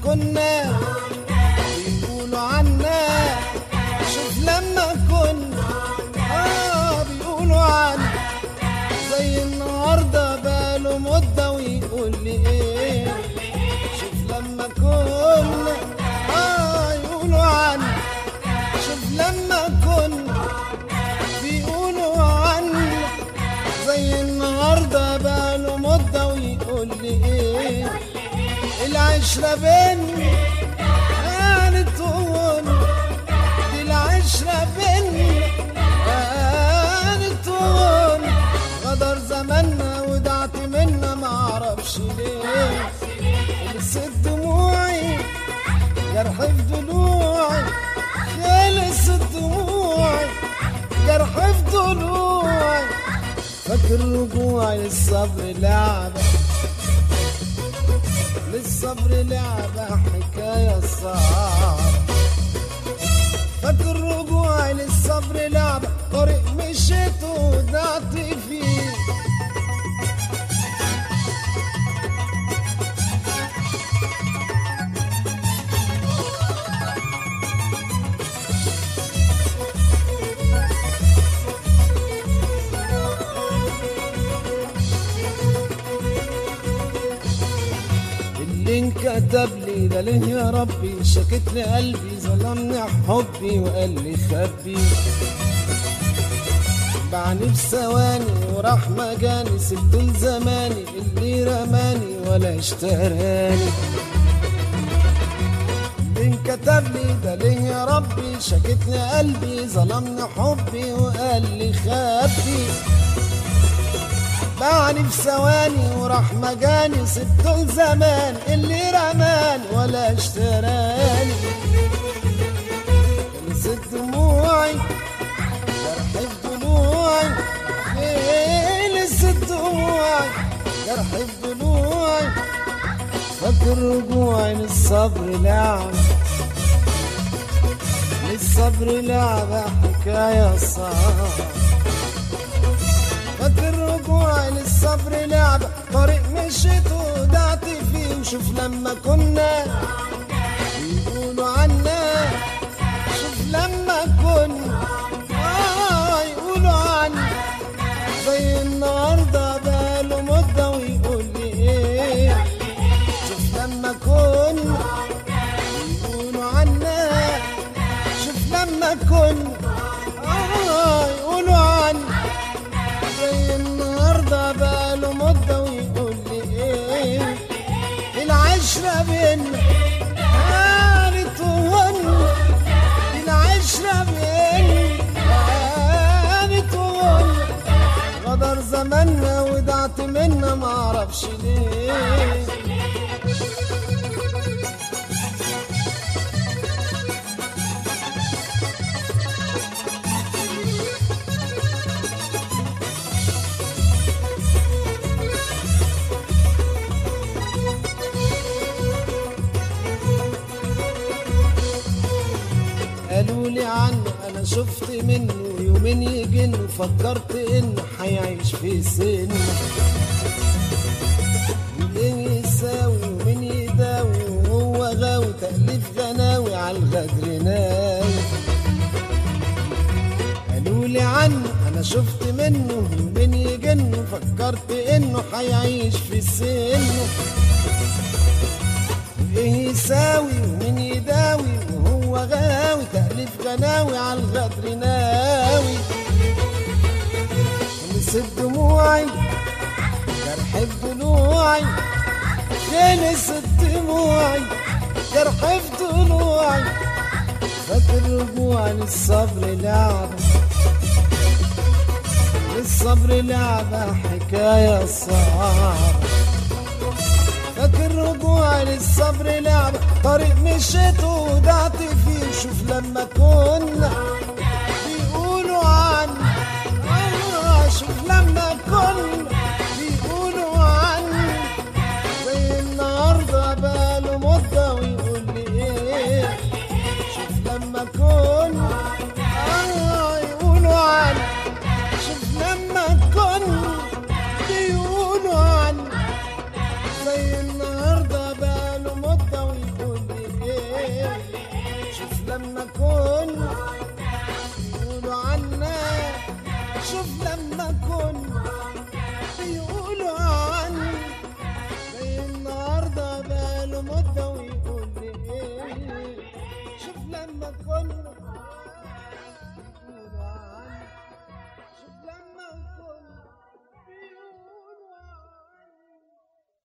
كنا بيقولوا عنا، شوف لما كنا بيقولوا عنا، زي النهارده بقاله مده ويقول لي ايه. شوف لما كنا يقولوا عنا، شوف لما كنا بيقولوا عنا، زي النهارده بقاله مده ويقول لي ايه. العشرة بيني كانت وغنى، دي العشرة بيني كانت وغنى، غدر زماننا ودعت منا معرفش ليه. خلصت دموعي جرح في ضلوعي، خلصت دموعي جرح في ضلوعي، فاكر رجوعي للصبر لعبة، للصبر لعبة حكاية صعبة. فاكر رجوعي للصبر لعبة، طريق مشيت ودعت فيه. انكتب لي ده ليه يا ربي، شكت لي قلبي ظلمني حبي وقال لي خبي، باعني بثواني وراح مجاني، سبته لزماني اللي رماني ولا اشتراني. انكتب لي ده ليه يا ربي، شكت لي قلبي ظلمني حبي وقال لي خبي، باعني بثواني وراح مجاني، سبته لزمان اللي رماني ولا اشتراني. خلصت دموعي جرح في ضلوعي، خلصت دموعي جرح في ضلوعي، فاكر رجوعي للصبر لعبة، للصبر لعبة حكاية صعبة. فاكر رجوعي للصبر لعبة، طريق مشيت ودعت فيه. وشوف لما كنا بيقولوا عنا، شوف لما كنا يقولوا عنا، زي النهارده بقاله مده ويقول لي ايه. شوف لما كنا بيقولوا عنا، شوف لما كنا يقولوا عنا، زي النهارده بقاله مده ويقول لي ايه. العشرة بينا كانت وغنى، العشرة بينا كانت وغنى، غدر زماننا ودعت منا معرفش ليه. قالولي عنه انا شفت منه يومين يجن، فكرت انه حيعيش في سنه، مين يساوي ومين يداوي، وهو غاوي تأليف غناوي عالغدر ناوي. قالولي عنه انا شفت منه يومين يجن، فكرت انه حيعيش في سنه، ايه يساوي ومين يداوي، وهو غاوي تأليف غناوي عالغدر ناوي. خلصت دموعي جرح في ضلوعي، خلصت دموعي جرح في ضلوعي، فاكر رجوعي للصبر لعبة، للصبر لعبة حكاية صعبة. فاكر رجوعي للصبر لعبة، طريق مشيت ودعت فيه. شوف لما كنا بيقولوا عنا، شوف لما كنا بيقولوا عنا، زي النهارده بقاله مده ويقول لي ايه. شوف لما كنا يقولوا عنا، شوف لما كنا بيقولوا عنا، زي النهارده بقاله مده ويقول لما كنا